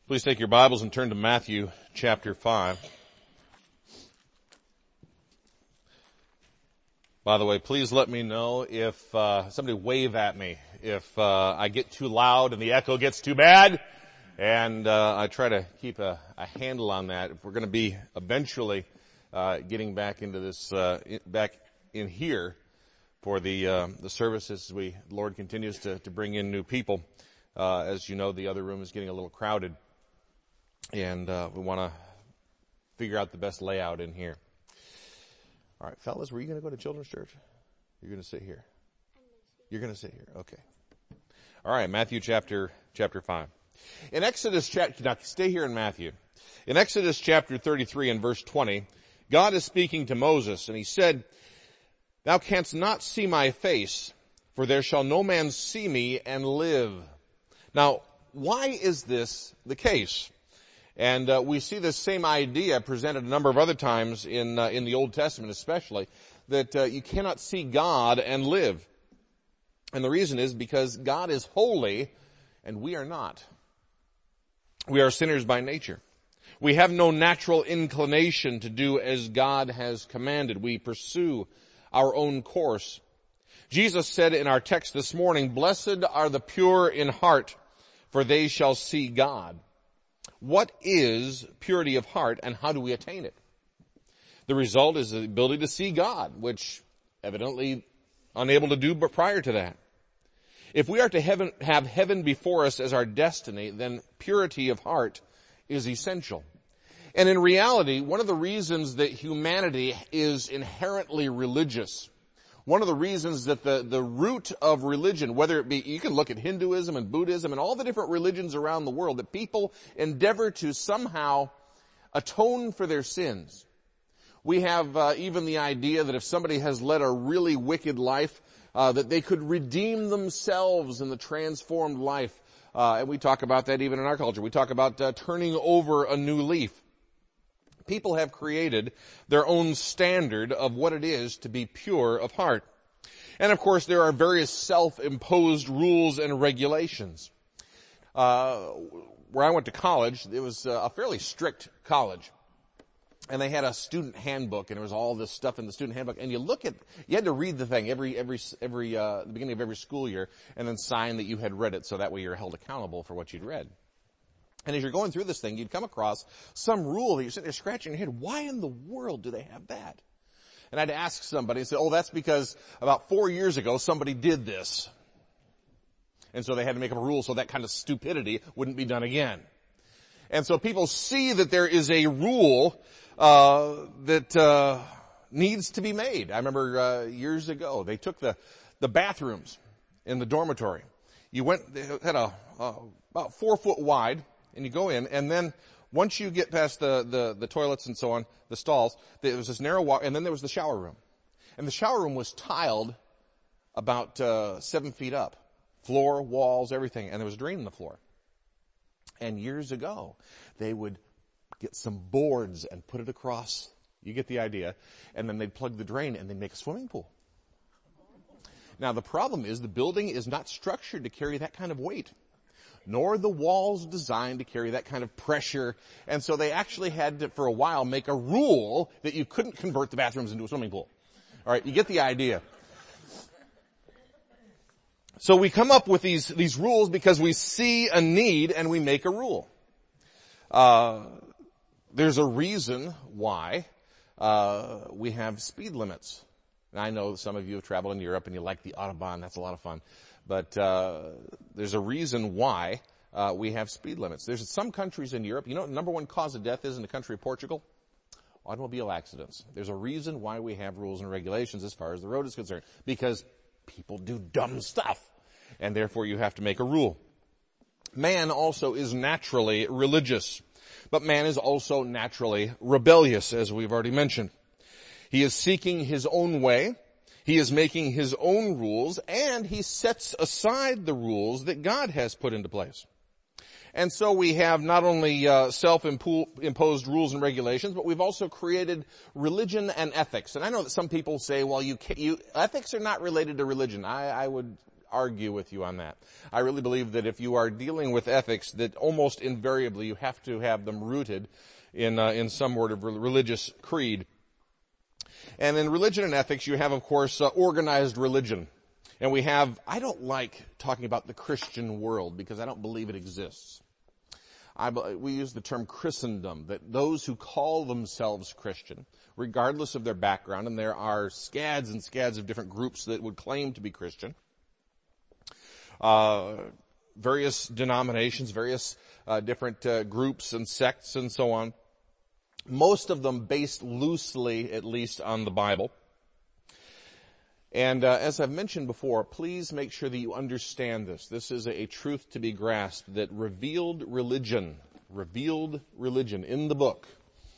Please take your Bibles and turn to Matthew chapter 5. By the way, please let me know if somebody wave at me if I get too loud and the echo gets too bad. And I try to keep a handle on that. If we're going to be eventually getting back into this, back in here for the services, the Lord continues to bring in new people. As you know, the other room is getting a little crowded. And we want to figure out the best layout in here. All right, fellas, were you going to go to Children's Church? You're going to sit here. You're going to sit here. Okay. All right, Matthew chapter 5. In Exodus now stay here in Matthew. In Exodus chapter 33 and verse 20, God is speaking to Moses, and he said, "Thou canst not see my face, for there shall no man see me and live." Now, why is this the case? And we see this same idea presented a number of other times in the Old Testament especially, that you cannot see God and live. And the reason is because God is holy and we are not. We are sinners by nature. We have no natural inclination to do as God has commanded. We pursue our own course. Jesus said in our text this morning, "Blessed are the pure in heart, for they shall see God." What is purity of heart and how do we attain it? The result is the ability to see God, which evidently unable to do but prior to that. If we are to have heaven before us as our destiny, then purity of heart is essential. And in reality, one of the reasons that humanity is inherently religious, one of the reasons that the root of religion, whether it be, you can look at Hinduism and Buddhism and all the different religions around the world, that people endeavor to somehow atone for their sins. We have even the idea that if somebody has led a really wicked life, that they could redeem themselves in the transformed life. And we talk about that even in our culture. We talk about turning over a new leaf. People have created their own standard of what it is to be pure of heart. And of course, there are various self-imposed rules and regulations. Where I went to college, it was a fairly strict college. And they had a student handbook, and there was all this stuff in the student handbook. And you had to read the thing every the beginning of every school year, and then sign that you had read it, so that way you're held accountable for what you'd read. And as you're going through this thing, you'd come across some rule that you're sitting there scratching your head. Why in the world do they have that? And I'd ask somebody and say, "Oh, that's because about 4 years ago somebody did this. And so they had to make up a rule so that kind of stupidity wouldn't be done again." And so people see that there is a rule that needs to be made. I remember years ago, they took the bathrooms in the dormitory. They had about 4 foot wide. And you go in, and then once you get past the toilets and so on, the stalls, there was this narrow walk, and then there was the shower room. And the shower room was tiled about 7 feet up. Floor, walls, everything. And there was a drain in the floor. And years ago, they would get some boards and put it across. You get the idea. And then they'd plug the drain, and they'd make a swimming pool. Now, the problem is the building is not structured to carry that kind of weight, nor the walls designed to carry that kind of pressure. And so they actually had to, for a while, make a rule that you couldn't convert the bathrooms into a swimming pool. All right, you get the idea. So we come up with these rules because we see a need and we make a rule. There's a reason why we have speed limits. And I know some of you have traveled in Europe and you like the Autobahn. That's a lot of fun. But there's a reason why we have speed limits. There's some countries in Europe, you know what the number one cause of death is in the country of Portugal? Automobile accidents. There's a reason why we have rules and regulations as far as the road is concerned. Because people do dumb stuff. And therefore you have to make a rule. Man also is naturally religious. But man is also naturally rebellious, as we've already mentioned. He is seeking his own way. He is making his own rules, and he sets aside the rules that God has put into place. And so we have not only self-imposed rules and regulations, but we've also created religion and ethics. And I know that some people say, well, ethics are not related to religion. I would argue with you on that. I really believe that if you are dealing with ethics, that almost invariably you have to have them rooted in some sort of religious creed. And in religion and ethics, you have, of course, organized religion. And I don't like talking about the Christian world because I don't believe it exists. We use the term Christendom, that those who call themselves Christian, regardless of their background, and there are scads and scads of different groups that would claim to be Christian, various denominations, various different groups and sects and so on, most of them based loosely, at least, on the Bible. And as I've mentioned before, please make sure that you understand this. This is a truth to be grasped, that revealed religion in the book,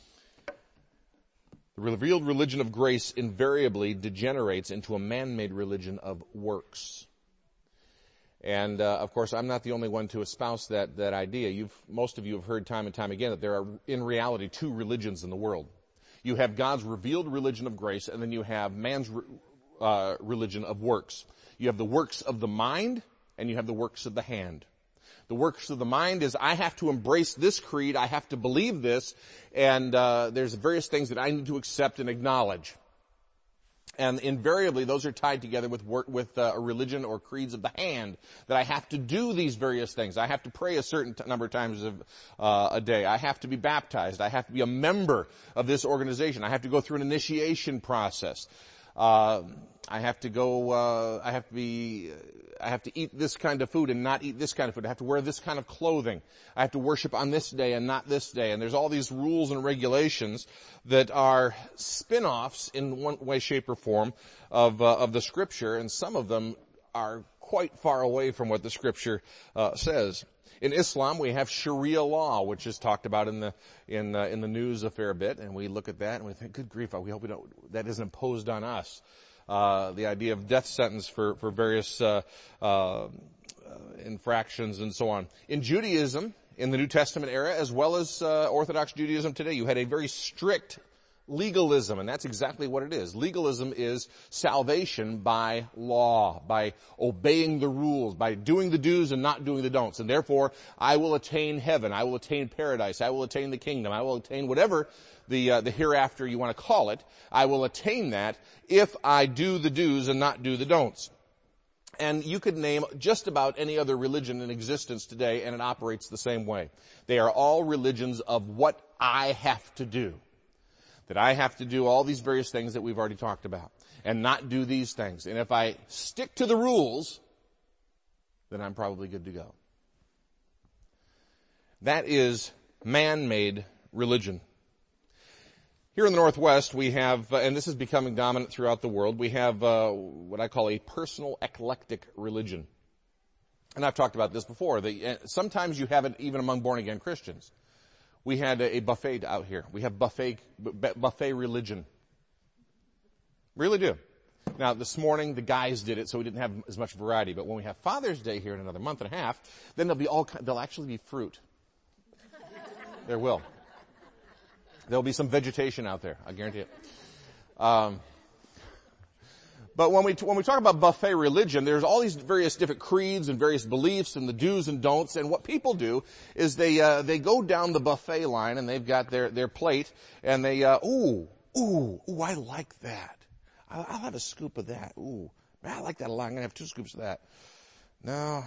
the revealed religion of grace invariably degenerates into a man-made religion of works. And of course, I'm not the only one to espouse that idea. Most of you have heard time and time again that there are, in reality, two religions in the world. You have God's revealed religion of grace, and then you have man's religion of works. You have the works of the mind, and you have the works of the hand. The works of the mind is, I have to embrace this creed, I have to believe this, and there's various things that I need to accept and acknowledge. And invariably, those are tied together with a religion or creeds of the hand, that I have to do these various things. I have to pray a certain number of times a day. I have to be baptized. I have to be a member of this organization. I have to go through an initiation process. I have to eat this kind of food and not eat this kind of food. I have to wear this kind of clothing. I have to worship on this day and not this day. And there's all these rules and regulations that are spin-offs in one way, shape, or form of the Scripture, and some of them are quite far away from what the Scripture says. In Islam, we have Sharia law, which is talked about in the news a fair bit, and we look at that and we think, good grief, we hope that isn't imposed on us. The idea of death sentence for various infractions and so on. In Judaism, in the New Testament era, as well as Orthodox Judaism today, you had a very strict legalism, and that's exactly what it is. Legalism is salvation by law, by obeying the rules, by doing the do's and not doing the don'ts. And therefore, I will attain heaven, I will attain paradise, I will attain the kingdom, I will attain whatever the hereafter you want to call it. I will attain that if I do the do's and not do the don'ts. And you could name just about any other religion in existence today, and it operates the same way. They are all religions of what I have to do. That I have to do all these various things that we've already talked about, and not do these things. And if I stick to the rules, then I'm probably good to go. That is man-made religion. Here in the Northwest, we have, and this is becoming dominant throughout the world, we have what I call a personal eclectic religion. And I've talked about this before. Sometimes you have it even among born-again Christians. We had a buffet out here. We have buffet religion. Really do. Now, this morning, the guys did it, so we didn't have as much variety. But when we have Father's Day here in another month and a half, then there'll actually be fruit. There will. There'll be some vegetation out there, I guarantee it. But when we talk about buffet religion, there's all these various different creeds and various beliefs and the do's and don'ts. And what people do is they go down the buffet line and they've got their plate and they, I like that. I'll have a scoop of that. Ooh, I like that a lot. I'm going to have 2 scoops of that. No.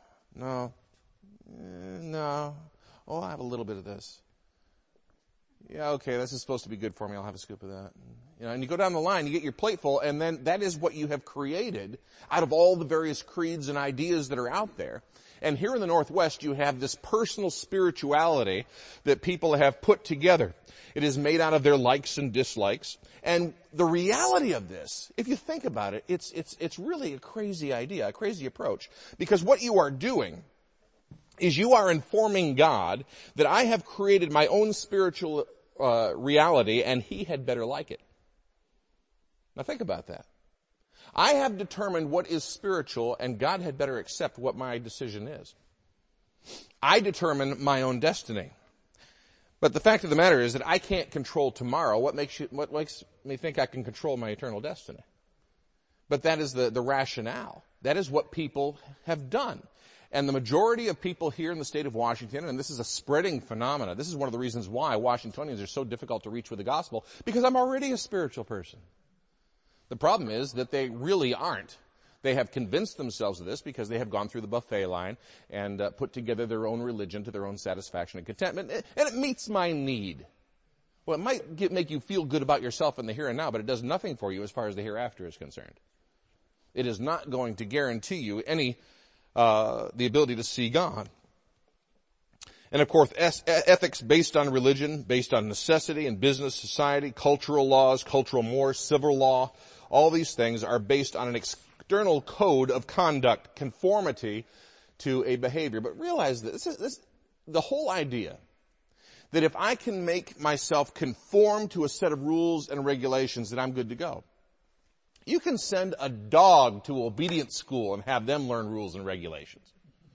Oh, I'll have a little bit of this. Yeah, okay, this is supposed to be good for me. I'll have a scoop of that. And you go down the line, you get your plate full, and then that is what you have created out of all the various creeds and ideas that are out there. And here in the Northwest, you have this personal spirituality that people have put together. It is made out of their likes and dislikes. And the reality of this, if you think about it, it's really a crazy idea, a crazy approach. Because what you are doing is you are informing God that I have created my own spiritual reality and He had better like it. Now think about that. I have determined what is spiritual and God had better accept what my decision is. I determine my own destiny. But the fact of the matter is that I can't control tomorrow. What makes me think I can control my eternal destiny? But that is the rationale. That is what people have done. And the majority of people here in the state of Washington, and this is a spreading phenomena, this is one of the reasons why Washingtonians are so difficult to reach with the gospel, because I'm already a spiritual person. The problem is that they really aren't. They have convinced themselves of this because they have gone through the buffet line and put together their own religion to their own satisfaction and contentment, and it meets my need. Well, it might make you feel good about yourself in the here and now, but it does nothing for you as far as the hereafter is concerned. It is not going to guarantee you any the ability to see God. And of course, ethics based on religion, based on necessity and business, society, cultural laws, cultural mores, civil law, all these things are based on an external code of conduct, conformity to a behavior. But realize this, the whole idea that if I can make myself conform to a set of rules and regulations, that I'm good to go. You can send a dog to obedience school and have them learn rules and regulations.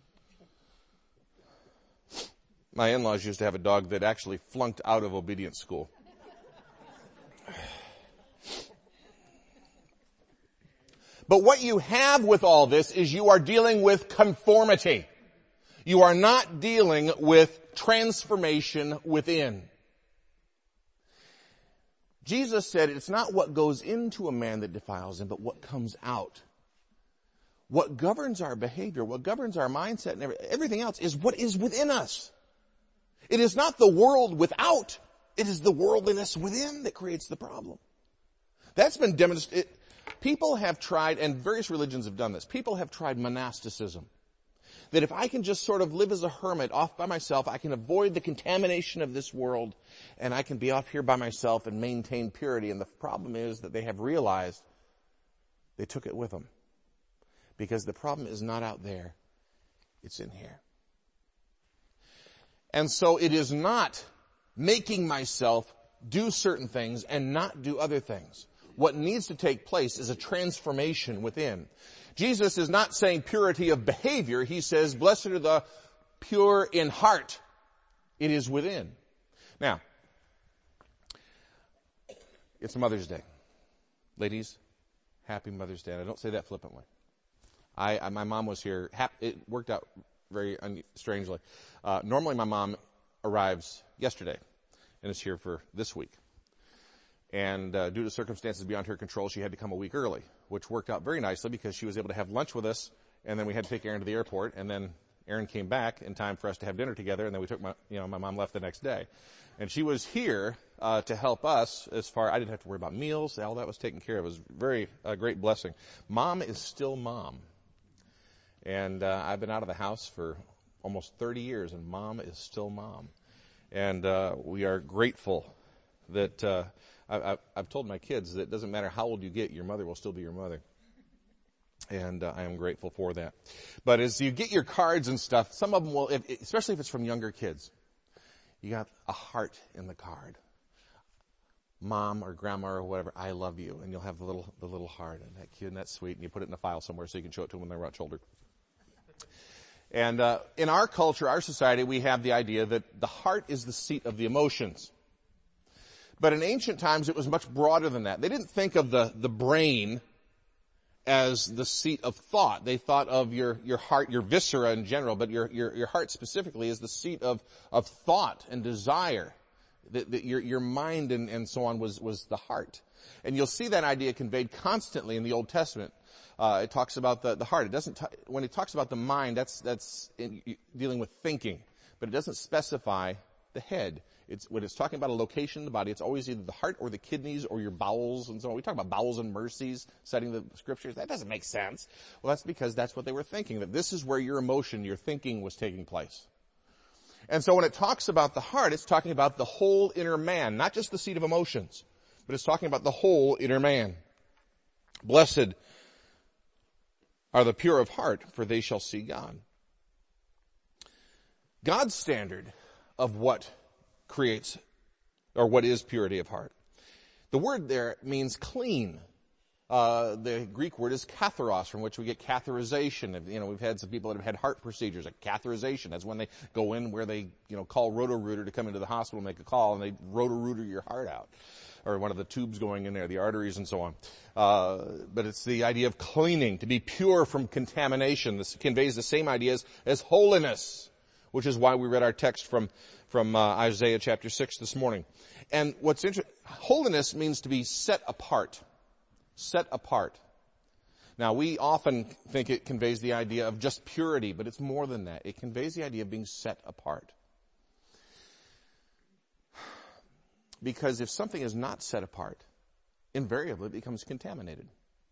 My in-laws used to have a dog that actually flunked out of obedience school. But what you have with all this is you are dealing with conformity. You are not dealing with transformation within. Jesus said it's not what goes into a man that defiles him, but what comes out. What governs our behavior, what governs our mindset and everything else is what is within us. It is not the world without. It is the worldliness within that creates the problem. That's been demonstrated. People have tried, and various religions have done this, people have tried monasticism. That if I can just sort of live as a hermit off by myself, I can avoid the contamination of this world, and I can be off here by myself and maintain purity. And the problem is that they have realized they took it with them. Because the problem is not out there, it's in here. And so it is not making myself do certain things and not do other things. What needs to take place is a transformation within. Jesus is not saying purity of behavior. He says, blessed are the pure in heart. It is within. Now, it's Mother's Day. Ladies, happy Mother's Day. And I don't say that flippantly. My mom was here. It worked out very strangely. Normally my mom arrives yesterday and is here for this week. And due to circumstances beyond her control, she had to come a week early, which worked out very nicely because she was able to have lunch with us, and then we had to take Erin to the airport, and then Erin came back in time for us to have dinner together, and then we took my mom left the next day. And she was here to help us I didn't have to worry about meals. All that was taken care of. It was very great blessing. Mom is still mom. And I've been out of the house for almost 30 years, and Mom is still Mom. And we are grateful that I've told my kids that it doesn't matter how old you get, your mother will still be your mother. And I am grateful for that. But as you get your cards and stuff, some of them will, especially if it's from younger kids, you got a heart in the card. Mom or grandma or whatever, I love you. And you'll have the little heart, and that cute and that's sweet, and you put it in a file somewhere so you can show it to them when they're much older. And in our culture, our society, we have the idea that the heart is the seat of the emotions. But in ancient times, it was much broader than that. They didn't think of the brain as the seat of thought. They thought of your heart, your viscera in general, but your heart specifically is the seat of thought and desire. Your mind and so on was the heart. And you'll see that idea conveyed constantly in the Old Testament. It talks about the heart. It doesn't, when it talks about the mind, that's dealing with thinking. But it doesn't specify the head. When it's talking about a location in the body, it's always either the heart or the kidneys or your bowels and so on. We talk about bowels and mercies, citing the scriptures. That doesn't make sense. Well, that's because that's what they were thinking, that this is where your emotion, your thinking was taking place. And so when it talks about the heart, it's talking about the whole inner man, not just the seat of emotions, but it's talking about the whole inner man. Blessed are the pure of heart, for they shall see God. God's standard of what creates, or what is purity of heart. The word there means clean. The Greek word is katharos, from which we get catheterization. We've had some people that have had heart procedures. A catheterization, that's when they go in where they, call Roto-Rooter to come into the hospital and make a call, and they Roto-Rooter your heart out. or one of the tubes going in there, the arteries and so on. But it's the idea of cleaning, to be pure from contamination. This conveys the same ideas as holiness, which is why we read our text from Isaiah chapter 6 this morning. And what's interesting, holiness means to be set apart. Set apart. Now, we often think it conveys the idea of just purity, but it's more than that. It conveys the idea of being set apart. Because if something is not set apart, invariably it becomes contaminated.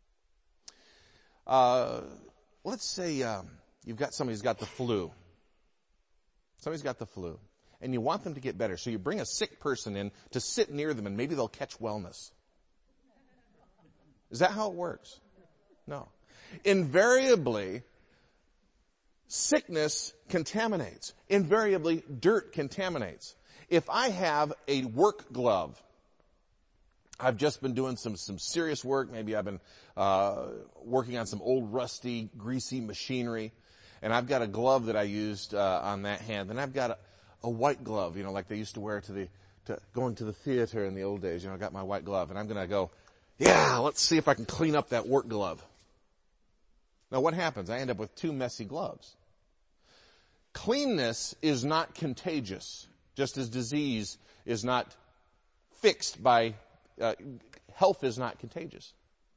Let's say you've got somebody who's got the flu. Somebody's got the flu, and you want them to get better. So you bring a sick person in to sit near them, and maybe they'll catch wellness. Is that how it works? No. Invariably, sickness contaminates. Invariably, dirt contaminates. If I have a work glove, I've just been doing some serious work. Maybe I've been working on some old, rusty, greasy machinery, and I've got a glove that I used on that hand. And I've got a white glove, like they used to wear to going to the theater in the old days. I got my white glove, and I'm going to go, yeah, let's see if I can clean up that work glove. Now what happens? I end up with two messy gloves. Cleanness is not contagious, just as disease is not fixed by, health is not contagious.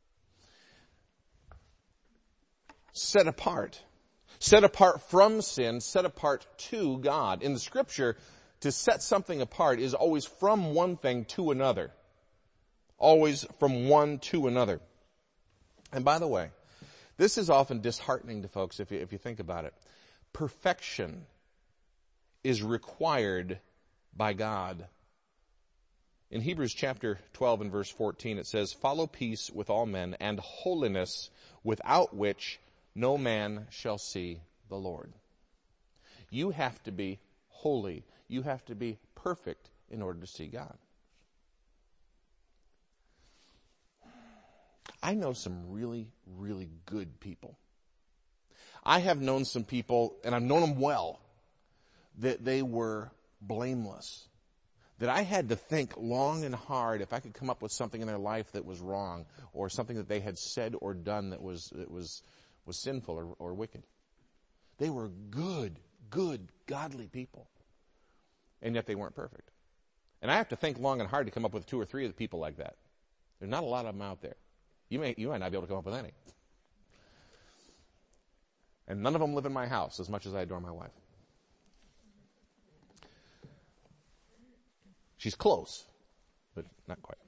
Set apart. Set apart from sin, set apart to God. In the scripture, to set something apart is always from one thing to another. Always from one to another. And by the way, this is often disheartening to folks if you think about it. Perfection is required by God. In Hebrews chapter 12 and verse 14 it says, "Follow peace with all men and holiness, without which no man shall see the Lord." You have to be holy. You have to be perfect in order to see God. I know some really, really good people. I have known some people, and I've known them well, that they were blameless. That I had to think long and hard if I could come up with something in their life that was wrong, or something that they had said or done that was sinful or wicked. They were good, godly people. And yet they weren't perfect. And I have to think long and hard to come up with 2 or 3 of the people like that. There's not a lot of them out there. You might not be able to come up with any. And none of them live in my house as much as I adore my wife. She's close, but not quite.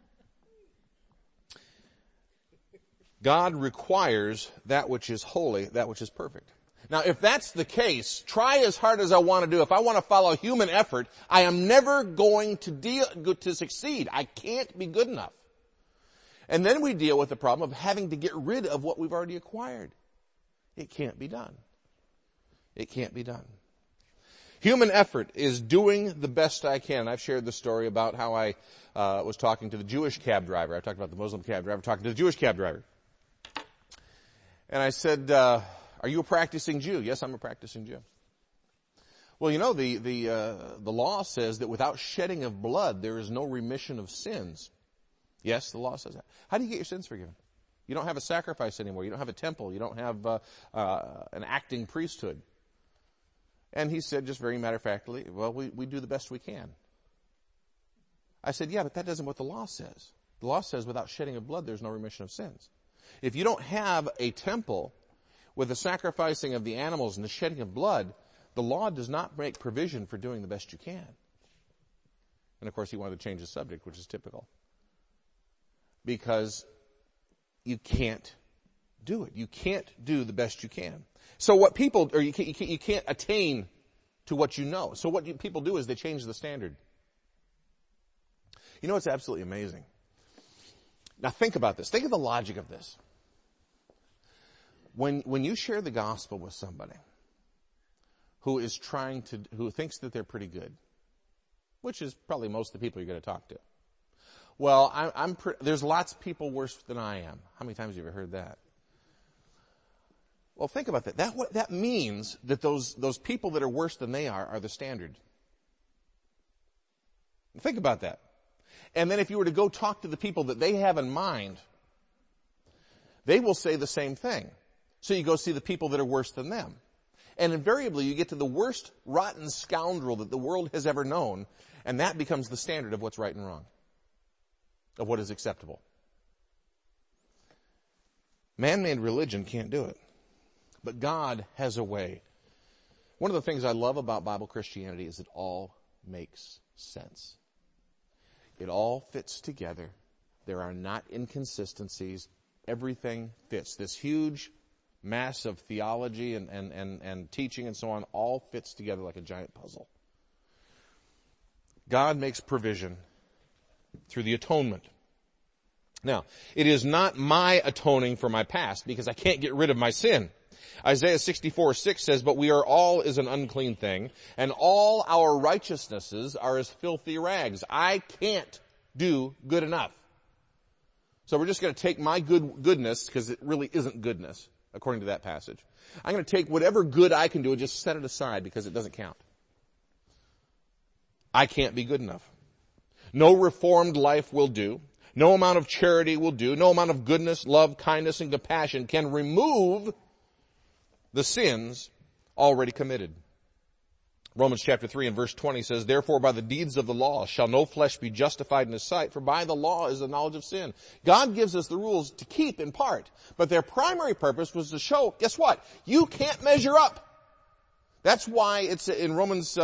God requires that which is holy, that which is perfect. Now, if that's the case, try as hard as I want to do. If I want to follow human effort, I am never going to succeed. I can't be good enough. And then we deal with the problem of having to get rid of what we've already acquired. It can't be done. It can't be done. Human effort is doing the best I can. I've shared the story about how I was talking to the Jewish cab driver. I talked about the Muslim cab driver, talking to the Jewish cab driver. And I said, are you a practicing Jew? Yes, I'm a practicing Jew. Well, the law says that without shedding of blood, there is no remission of sins. Yes, the law says that. How do you get your sins forgiven? You don't have a sacrifice anymore. You don't have a temple. You don't have an acting priesthood. And he said, just very matter-of-factly, well, we do the best we can. I said, yeah, but that isn't what the law says. The law says without shedding of blood, there's no remission of sins. If you don't have a temple with the sacrificing of the animals and the shedding of blood, the law does not make provision for doing the best you can. And of course, he wanted to change the subject, which is typical. Because you can't do it. You can't do the best you can. So what people, or you can't attain to what you know. So what people do is they change the standard. You know, it's absolutely amazing. Now think about this. Think of the logic of this. When you share the gospel with somebody who thinks that they're pretty good, which is probably most of the people you're going to talk to. Well, there's lots of people worse than I am. How many times have you ever heard that? Well, think about that. That means that those people that are worse than they are the standard. Think about that. And then if you were to go talk to the people that they have in mind, they will say the same thing. So you go see the people that are worse than them. And invariably you get to the worst rotten scoundrel that the world has ever known, and that becomes the standard of what's right and wrong, of what is acceptable. Man-made religion can't do it. But God has a way. One of the things I love about Bible Christianity is it all makes sense. It all fits together. There are not inconsistencies. Everything fits. This huge mass of theology and teaching and so on all fits together like a giant puzzle. God makes provision through the atonement. Now, it is not my atoning for my past because I can't get rid of my sin. Isaiah 64:6 says, "But we are all as an unclean thing, and all our righteousnesses are as filthy rags." I can't do good enough. So we're just going to take my goodness, because it really isn't goodness, according to that passage. I'm going to take whatever good I can do and just set it aside because it doesn't count. I can't be good enough. No reformed life will do. No amount of charity will do. No amount of goodness, love, kindness, and compassion can remove the sins already committed. Romans chapter 3 and verse 20 says, "Therefore by the deeds of the law shall no flesh be justified in his sight, for by the law is the knowledge of sin." God gives us the rules to keep in part, but their primary purpose was to show, guess what? You can't measure up. That's why it's in Romans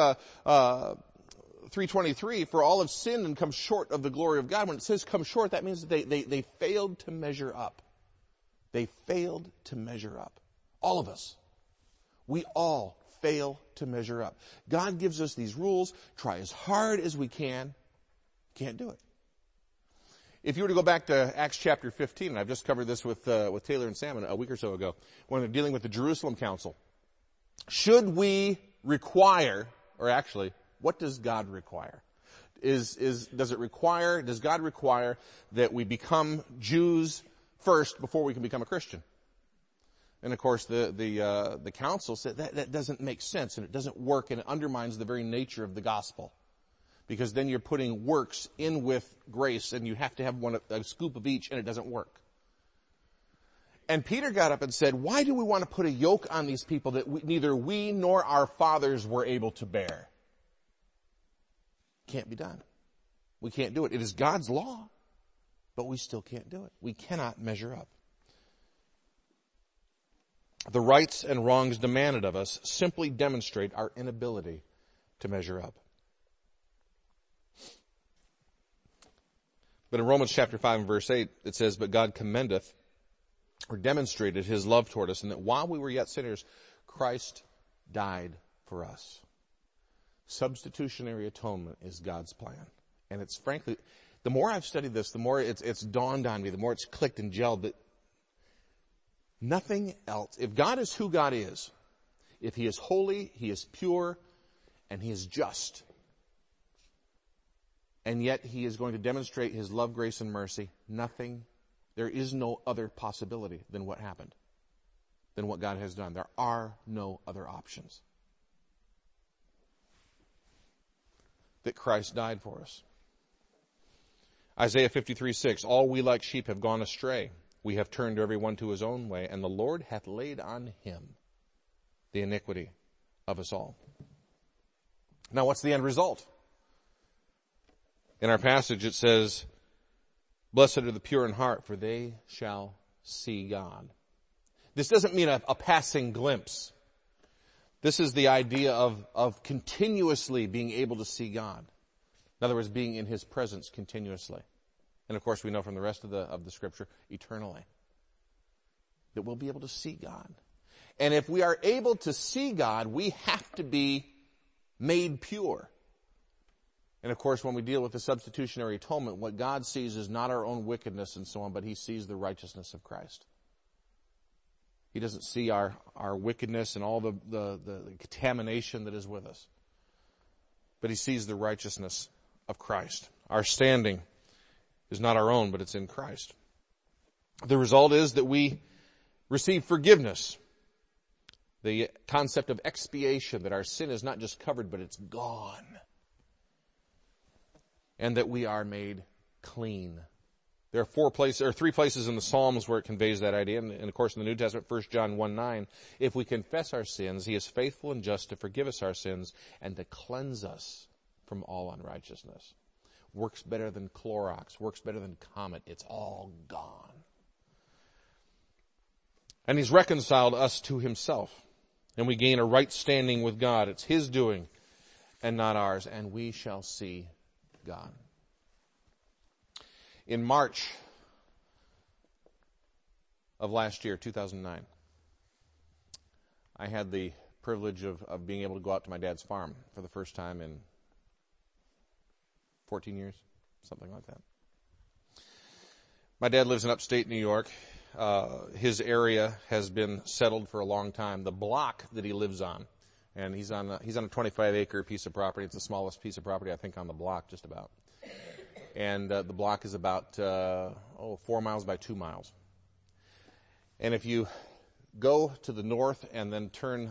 3:23, "For all have sinned and come short of the glory of God." When it says come short, that means that they failed to measure up. They failed to measure up. All of us. We all fail to measure up. God gives us these rules. Try as hard as we can. Can't do it. If you were to go back to Acts chapter 15, and I've just covered this with Taylor and Salmon a week or so ago, when they're dealing with the Jerusalem Council. Should we require, or actually, what does God require? Does God require that we become Jews first before we can become a Christian? And of course, the council said that doesn't make sense, and it doesn't work, and it undermines the very nature of the gospel. Because then you're putting works in with grace, and you have to have a scoop of each, and it doesn't work. And Peter got up and said, "Why do we want to put a yoke on these people that neither we nor our fathers were able to bear?" Can't be done. We can't do it. It is God's law, but we still can't do it. We cannot measure up. The rights and wrongs demanded of us simply demonstrate our inability to measure up. But in Romans chapter 5 and verse 8, it says, "But God commendeth," or demonstrated, "his love toward us, and that while we were yet sinners, Christ died for us." Substitutionary atonement is God's plan. And it's frankly, the more I've studied this, the more it's dawned on me, the more it's clicked and gelled that nothing else. If God is who God is, if he is holy, he is pure, and he is just, and yet he is going to demonstrate his love, grace, and mercy, there is no other possibility than what happened, than what God has done. There are no other options. That Christ died for us. Isaiah 53:6, "All we like sheep have gone astray. We have turned every one to his own way, and the Lord hath laid on him the iniquity of us all." Now what's the end result? In our passage it says, "Blessed are the pure in heart, for they shall see God." This doesn't mean a passing glimpse. This is the idea of continuously being able to see God. In other words, being in his presence continuously. And of course we know from the rest of the scripture, eternally. That we'll be able to see God. And if we are able to see God, we have to be made pure. And of course when we deal with the substitutionary atonement, what God sees is not our own wickedness and so on, but he sees the righteousness of Christ. He doesn't see our wickedness and all the contamination that is with us. But he sees the righteousness of Christ. Our standing is not our own, but it's in Christ. The result is that we receive forgiveness. The concept of expiation, that our sin is not just covered, but it's gone. And that we are made clean. There are 3 places in the Psalms where it conveys that idea. And of course in the New Testament, 1 John 1:9, if we confess our sins, he is faithful and just to forgive us our sins and to cleanse us from all unrighteousness. Works better than Clorox, works better than Comet. It's all gone. And he's reconciled us to himself. And we gain a right standing with God. It's his doing and not ours. And we shall see God. In March of last year, 2009, I had the privilege of being able to go out to my dad's farm for the first time in 14 years, something like that. My dad lives in upstate New York. His area has been settled for a long time. The block that he lives on, and he's on a 25-acre piece of property. It's the smallest piece of property, I think, on the block, just about. And the block is about 4 miles by 2 miles. And if you go to the north and then turn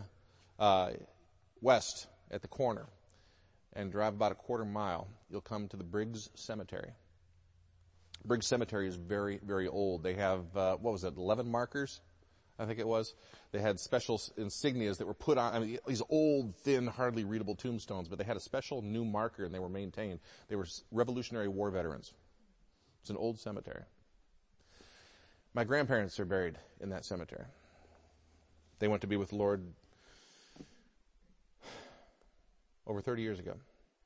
west at the corner and drive about a quarter mile, you'll come to the Briggs Cemetery. Briggs Cemetery is very, very old. They have, 11 markers, I think it was. They had special insignias that were put on, these old, thin, hardly readable tombstones, but they had a special new marker and they were maintained. They were Revolutionary War veterans. It's an old cemetery. My grandparents are buried in that cemetery. They went to be with the Lord over 30 years ago.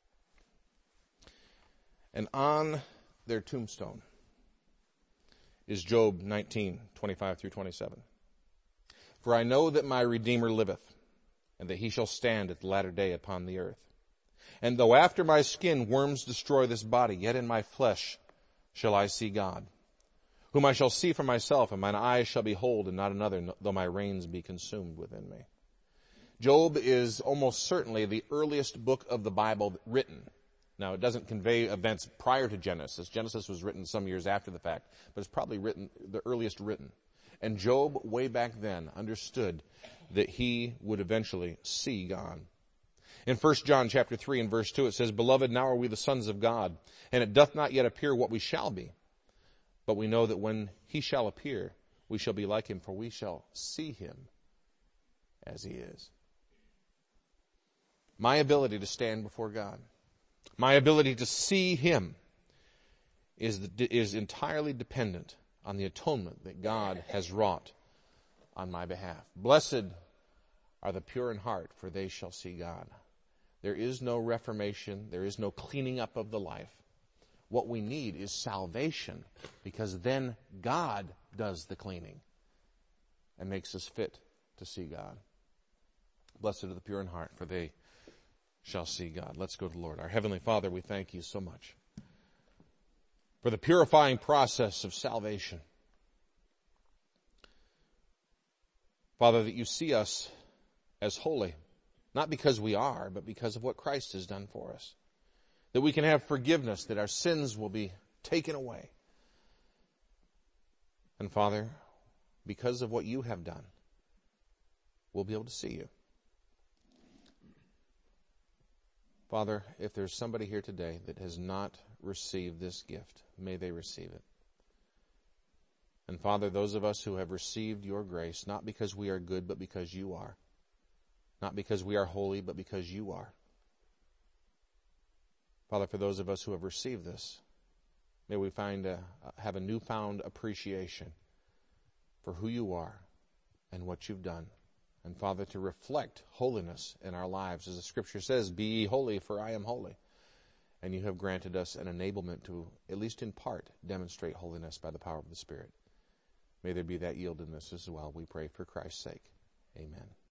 And on their tombstone is Job 19:25 through 27. For I know that my Redeemer liveth, and that he shall stand at the latter day upon the earth. And though after my skin worms destroy this body, yet in my flesh shall I see God, whom I shall see for myself, and mine eyes shall behold, and not another, though my reins be consumed within me. Job is almost certainly the earliest book of the Bible written. Now, it doesn't convey events prior to Genesis. Genesis was written some years after the fact, but it's probably the earliest written. And Job, way back then, understood that he would eventually see God. In 1 John chapter 3 and verse 2, it says, Beloved, now are we the sons of God, and it doth not yet appear what we shall be. But we know that when he shall appear, we shall be like him, for we shall see him as he is. My ability to stand before God, my ability to see him is entirely dependent on the atonement that God has wrought on my behalf. Blessed are the pure in heart, for they shall see God. There is no reformation. There is no cleaning up of the life. What we need is salvation, because then God does the cleaning and makes us fit to see God. Blessed are the pure in heart, for they shall see God. Let's go to the Lord. Our Heavenly Father, we thank you so much for the purifying process of salvation. Father, that you see us as holy, not because we are, but because of what Christ has done for us. That we can have forgiveness, that our sins will be taken away. And Father, because of what you have done, we'll be able to see you. Father, if there's somebody here today that has not received this gift, may they receive it. And Father, those of us who have received your grace, not because we are good, but because you are. Not because we are holy, but because you are. Father, for those of us who have received this, may we have a newfound appreciation for who you are and what you've done. And Father, to reflect holiness in our lives. As the Scripture says, be ye holy, for I am holy. And you have granted us an enablement to, at least in part, demonstrate holiness by the power of the Spirit. May there be that yieldedness as well, we pray for Christ's sake. Amen.